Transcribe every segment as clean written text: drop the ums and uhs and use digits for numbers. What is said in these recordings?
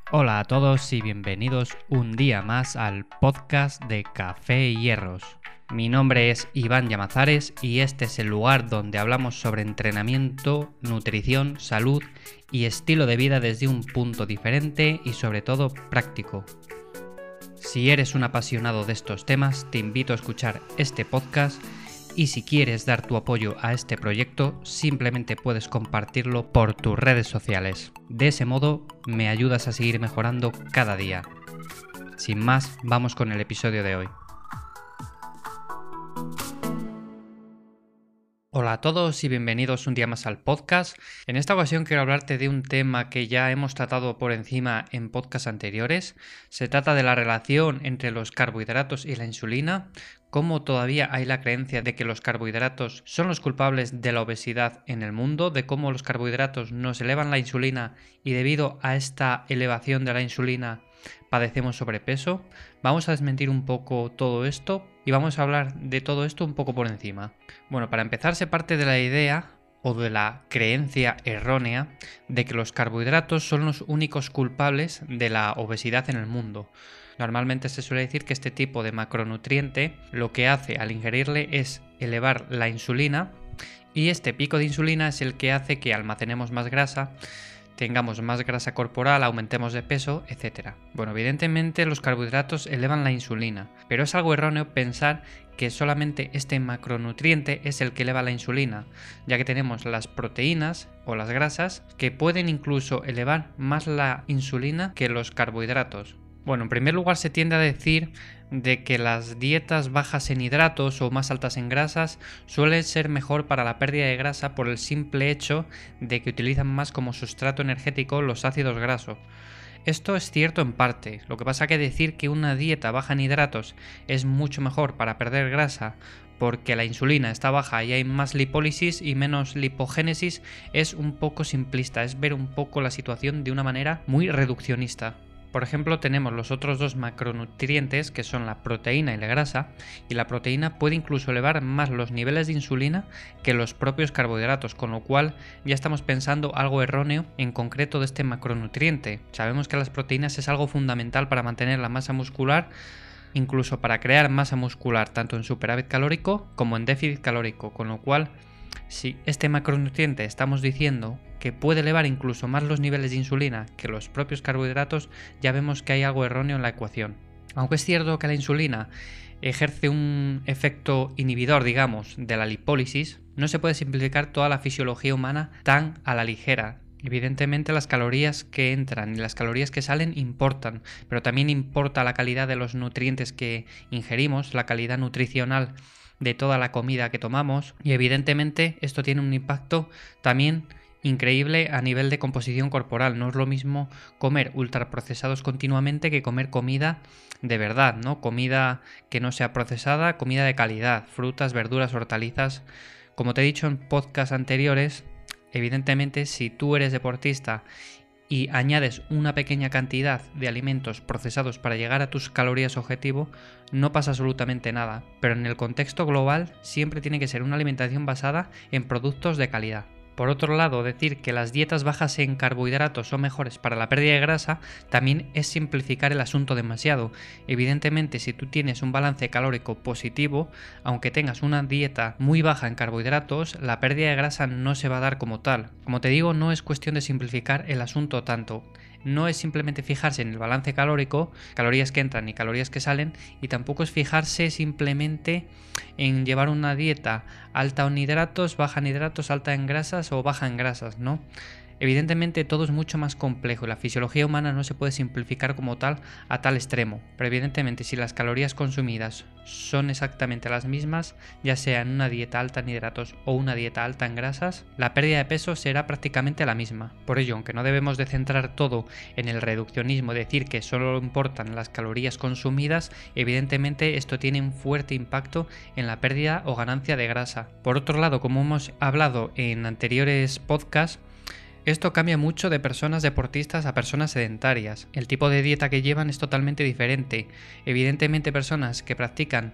Hola a todos y bienvenidos un día más al podcast de Café y Hierros. Mi nombre es Iván Llamazares y este es el lugar donde hablamos sobre entrenamiento, nutrición, salud y estilo de vida desde un punto diferente y sobre todo práctico. Si eres un apasionado de estos temas, te invito a escuchar este podcast y si quieres dar tu apoyo a este proyecto, simplemente puedes compartirlo por tus redes sociales. De ese modo, me ayudas a seguir mejorando cada día. Sin más, vamos con el episodio de hoy. Hola a todos y bienvenidos un día más al podcast. En esta ocasión quiero hablarte de un tema que ya hemos tratado por encima en podcasts anteriores. Se trata de la relación entre los carbohidratos y la insulina, cómo todavía hay la creencia de que los carbohidratos son los culpables de la obesidad en el mundo, de cómo los carbohidratos nos elevan la insulina y debido a esta elevación de la insulina padecemos sobrepeso. Vamos a desmentir un poco todo esto y vamos a hablar de todo esto un poco por encima. Bueno, para empezar se parte de la idea o de la creencia errónea de que los carbohidratos son los únicos culpables de la obesidad en el mundo. Normalmente se suele decir que este tipo de macronutriente lo que hace al ingerirle es elevar la insulina y este pico de insulina es el que hace que almacenemos más grasa, tengamos más grasa corporal, aumentemos de peso, etc. Bueno, evidentemente los carbohidratos elevan la insulina, pero es algo erróneo pensar que solamente este macronutriente es el que eleva la insulina, ya que tenemos las proteínas o las grasas que pueden incluso elevar más la insulina que los carbohidratos. Bueno, en primer lugar se tiende a decir de que las dietas bajas en hidratos o más altas en grasas suelen ser mejor para la pérdida de grasa por el simple hecho de que utilizan más como sustrato energético los ácidos grasos. Esto es cierto en parte, lo que pasa que decir que una dieta baja en hidratos es mucho mejor para perder grasa porque la insulina está baja y hay más lipólisis y menos lipogénesis es un poco simplista, es ver un poco la situación de una manera muy reduccionista. Por ejemplo, tenemos los otros dos macronutrientes que son la proteína y la grasa, y la proteína puede incluso elevar más los niveles de insulina que los propios carbohidratos, con lo cual ya estamos pensando algo erróneo en concreto de este macronutriente. Sabemos que las proteínas es algo fundamental para mantener la masa muscular, incluso para crear masa muscular tanto en superávit calórico como en déficit calórico, con lo cual si este macronutriente estamos diciendo que puede elevar incluso más los niveles de insulina que los propios carbohidratos, ya vemos que hay algo erróneo en la ecuación. Aunque es cierto que la insulina ejerce un efecto inhibidor, digamos, de la lipólisis, no se puede simplificar toda la fisiología humana tan a la ligera. Evidentemente las calorías que entran y las calorías que salen importan, pero también importa la calidad de los nutrientes que ingerimos, la calidad nutricional de toda la comida que tomamos y evidentemente esto tiene un impacto también increíble a nivel de composición corporal. No es lo mismo comer ultraprocesados continuamente que comer comida de verdad, ¿no? Comida que no sea procesada, comida de calidad, frutas, verduras, hortalizas. Como te he dicho en podcasts anteriores, evidentemente si tú eres deportista y añades una pequeña cantidad de alimentos procesados para llegar a tus calorías objetivo, no pasa absolutamente nada, pero en el contexto global siempre tiene que ser una alimentación basada en productos de calidad. Por otro lado, decir que las dietas bajas en carbohidratos son mejores para la pérdida de grasa también es simplificar el asunto demasiado. Evidentemente, si tú tienes un balance calórico positivo, aunque tengas una dieta muy baja en carbohidratos, la pérdida de grasa no se va a dar como tal. Como te digo, no es cuestión de simplificar el asunto tanto. No es simplemente fijarse en el balance calórico, calorías que entran y calorías que salen, y tampoco es fijarse simplemente en llevar una dieta alta en hidratos, baja en hidratos, alta en grasas o baja en grasas, ¿no? Evidentemente todo es mucho más complejo y la fisiología humana no se puede simplificar como tal a tal extremo, pero evidentemente si las calorías consumidas son exactamente las mismas, ya sea en una dieta alta en hidratos o una dieta alta en grasas, la pérdida de peso será prácticamente la misma. Por ello, aunque no debemos de centrar todo en el reduccionismo, decir que solo importan las calorías consumidas, evidentemente esto tiene un fuerte impacto en la pérdida o ganancia de grasa. Por otro lado, como hemos hablado en anteriores podcasts, esto cambia mucho de personas deportistas a personas sedentarias. El tipo de dieta que llevan es totalmente diferente. Evidentemente personas que practican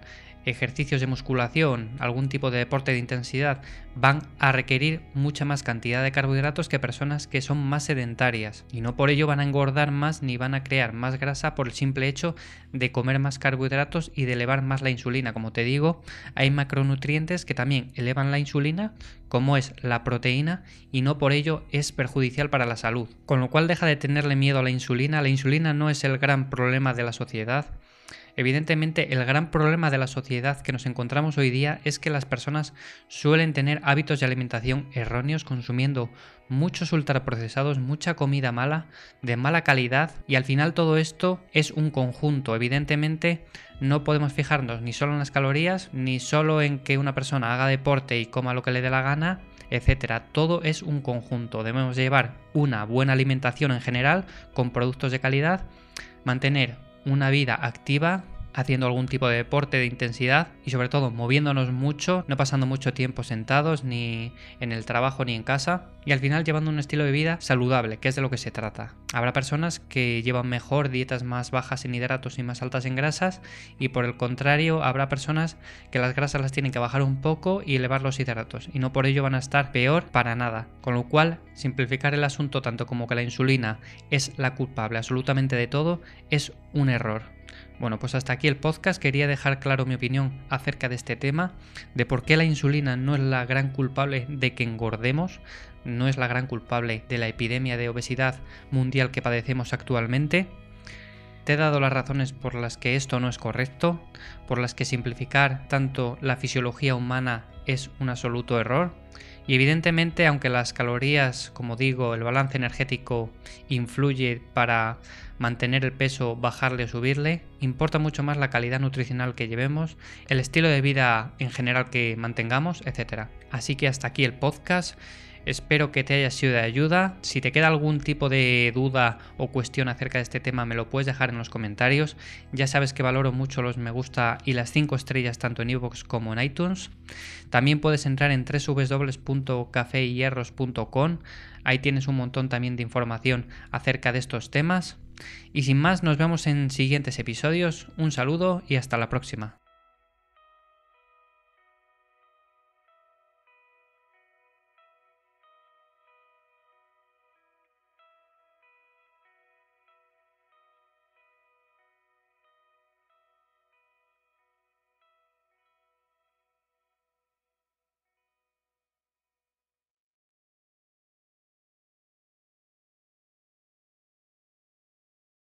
ejercicios de musculación, algún tipo de deporte de intensidad, van a requerir mucha más cantidad de carbohidratos que personas que son más sedentarias, y no por ello van a engordar más ni van a crear más grasa por el simple hecho de comer más carbohidratos y de elevar más la insulina. Como te digo, hay macronutrientes que también elevan la insulina, como es la proteína, y no por ello es perjudicial para la salud. Con lo cual deja de tenerle miedo a la insulina. La insulina no es el gran problema de la sociedad. Evidentemente, el gran problema de la sociedad que nos encontramos hoy día es que las personas suelen tener hábitos de alimentación erróneos, consumiendo muchos ultraprocesados, mucha comida mala, de mala calidad, y al final todo esto es un conjunto. Evidentemente, no podemos fijarnos ni solo en las calorías, ni solo en que una persona haga deporte y coma lo que le dé la gana, etcétera. Todo es un conjunto. Debemos llevar una buena alimentación en general, con productos de calidad, mantener una vida activa, haciendo algún tipo de deporte de intensidad y sobre todo moviéndonos mucho, no pasando mucho tiempo sentados ni en el trabajo ni en casa, y al final llevando un estilo de vida saludable, que es de lo que se trata. Habrá personas que llevan mejor dietas más bajas en hidratos y más altas en grasas, y por el contrario habrá personas que las grasas las tienen que bajar un poco y elevar los hidratos, y no por ello van a estar peor para nada. Con lo cual, simplificar el asunto tanto como que la insulina es la culpable absolutamente de todo es un error. Bueno, pues hasta aquí el podcast. Quería dejar claro mi opinión acerca de este tema, de por qué la insulina no es la gran culpable de que engordemos, no es la gran culpable de la epidemia de obesidad mundial que padecemos actualmente. Te he dado las razones por las que esto no es correcto, por las que simplificar tanto la fisiología humana es un absoluto error. Y evidentemente, aunque las calorías, como digo, el balance energético influye para mantener el peso, bajarle o subirle, importa mucho más la calidad nutricional que llevemos, el estilo de vida en general que mantengamos, etc. Así que hasta aquí el podcast. Espero que te haya sido de ayuda. Si te queda algún tipo de duda o cuestión acerca de este tema, me lo puedes dejar en los comentarios. Ya sabes que valoro mucho los me gusta y las 5 estrellas tanto en iVoox como en iTunes. También puedes entrar en www.cafeyhierros.com. Ahí tienes un montón también de información acerca de estos temas. Y sin más, nos vemos en siguientes episodios. Un saludo y hasta la próxima.